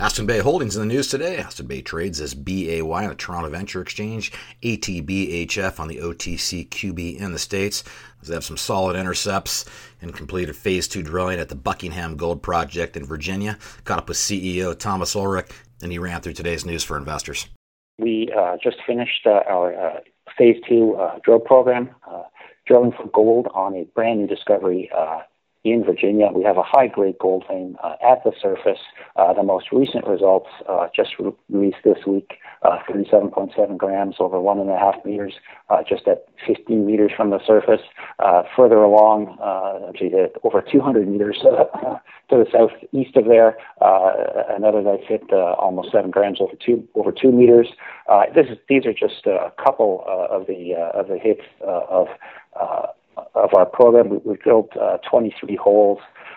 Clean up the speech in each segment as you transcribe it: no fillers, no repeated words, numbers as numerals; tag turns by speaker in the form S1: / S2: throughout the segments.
S1: Aston Bay Holdings in the news today. Aston Bay trades as BAY on the Toronto Venture Exchange, ATBHF on the OTCQB in the States. They have some solid intercepts and completed Phase 2 drilling at the Buckingham Gold Project in Virginia. Caught up with CEO Thomas Ulrich, and he ran through today's news for investors.
S2: We just finished our Phase 2 drill program, drilling for gold on a brand new discovery in Virginia. We have a high-grade gold vein at the surface. The most recent results just released this week, 37.7 grams over 1.5 meters, just at 15 meters from the surface. Further along, over 200 meters to the southeast of there, another that hit almost 7 grams over 2 meters. These are just a couple of the hits of our program. We've drilled 23 holes.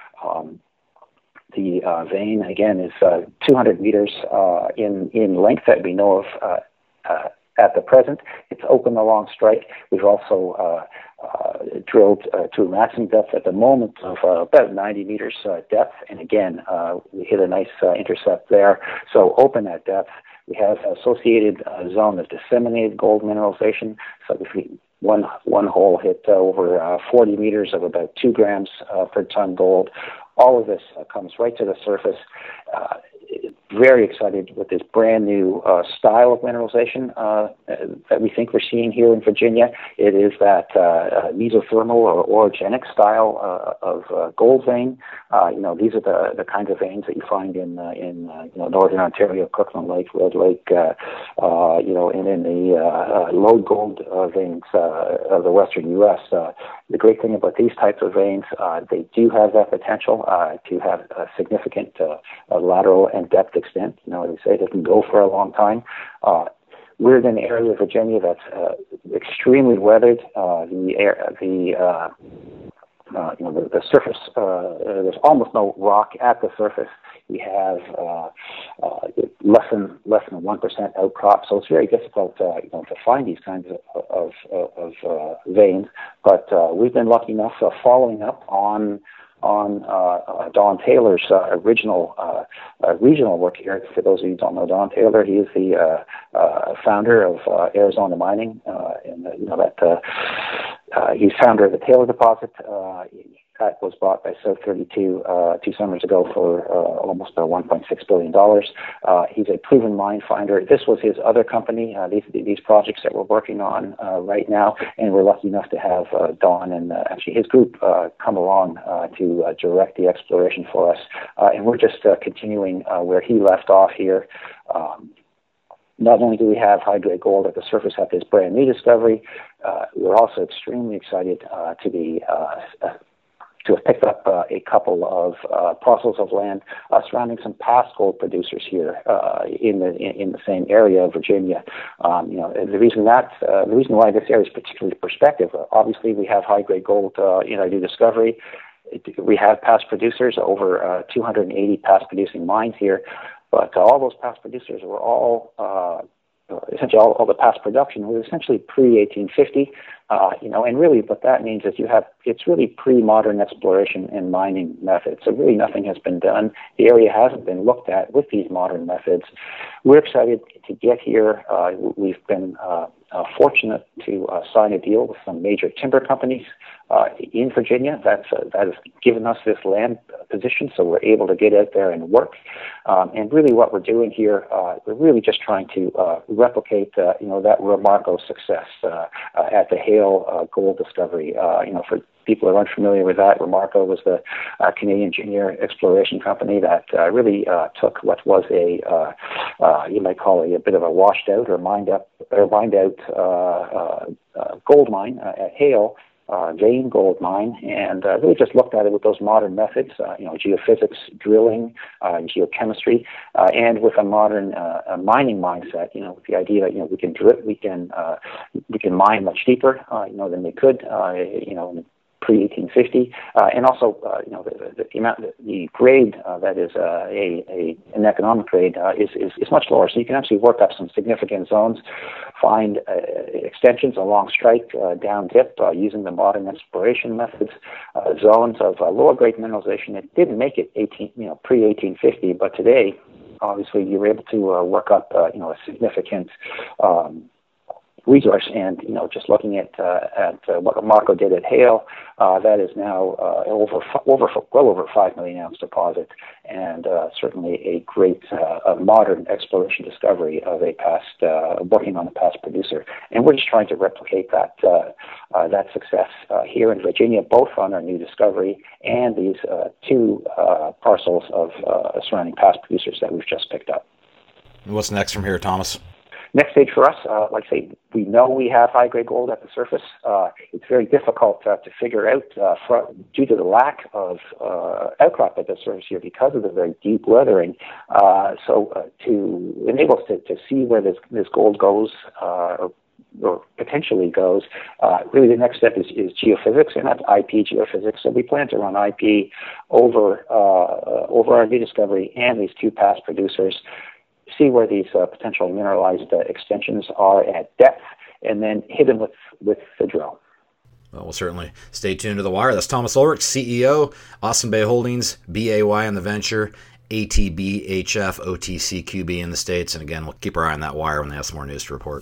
S2: The vein, again, is 200 meters in length that we know of at the present. It's open along strike. We've also drilled to a maximum depth at the moment of about 90 meters depth. And again, we hit a nice intercept there. So open at depth. We have associated zone of disseminated gold mineralization. So if we one hole hit over 40 meters of about 2 grams per ton gold. All of this comes right to the surface. Very excited with this brand new style of mineralization that we think we're seeing here in Virginia. It is that mesothermal or orogenic style of gold vein. These are the kinds of veins that you find in northern Ontario, Kirkland Lake, Red Lake, and in the low gold veins of the western U.S. The great thing about these types of veins, they do have that potential to have a significant lateral and depth extent. They say they can go for a long time. We're in an area of Virginia that's extremely weathered. The surface, there's almost no rock at the surface. We have less than 1% outcrop, so it's very difficult to find these kinds of veins. But we've been lucky enough following up on Don Taylor's original regional work here. For those of you who don't know Don Taylor, he is the founder of Arizona Mining, he's founder of the Taylor deposit. That was bought by South 32 2 summers ago for almost $1.6 billion. He's a proven mine finder. This was his other company, these projects that we're working on right now, and we're lucky enough to have Don and actually his group come along to direct the exploration for us. And we're just continuing where he left off here. Not only do we have high-grade gold at the surface at this brand new discovery, we're also extremely excited to have picked up a couple of parcels of land surrounding some past gold producers here in the same area of Virginia. The reason why this area is particularly prospective, obviously we have high-grade gold in our new discovery. We have past producers, over 280 past producing mines here, but all those past producers were all essentially all the past production was essentially pre-1850, and really what that means is it's really pre-modern exploration and mining methods. So really nothing has been done. The area hasn't been looked at with these modern methods. We're excited to get here. We've been fortunate to sign a deal with some major timber companies in Virginia. That has given us this land position, so we're able to get out there and work. And really what we're doing here, we're really just trying to replicate that Romarco success at the Haile gold discovery. For people who are unfamiliar with that, Romarco was the Canadian junior exploration company that really took what was you might call a bit of a washed out or mined out gold mine at Haile, vein gold mine, and really just looked at it with those modern methods, geophysics, drilling, geochemistry, and with a modern mining mindset. With the idea that we can mine much deeper, than we could, in pre-1850, and also the grade that is an economic grade is much lower. So you can actually work up some significant zones, find extensions along strike, down dip, using the modern exploration methods, zones of lower grade mineralization. It didn't make it pre-1850, but today obviously you were able to work up, a significant resource. And just looking at what Marco did at Hale, that is now well over 5 million ounce deposit, and certainly a great modern exploration discovery of a past working on a past producer. And we're just trying to replicate that success here in Virginia, both on our new discovery and these two parcels of surrounding past producers that we've just picked up.
S1: What's next from here, Thomas?
S2: Next stage for us, like I say, we know we have high-grade gold at the surface. It's very difficult to figure out due to the lack of outcrop at the surface here because of the very deep weathering. So to enable us to see where this gold goes, or potentially goes, really the next step is geophysics, and that's IP geophysics. So we plan to run IP over our new discovery and these two past producers, see where these potential mineralized extensions are at depth, and then hit them with the drill.
S1: Well, we'll certainly stay tuned to the wire. That's Thomas Ulrich, CEO, Austin Bay Holdings, BAY in the venture, ATB, HF, OTCQB in the States. And again, we'll keep our eye on that wire when they have some more news to report.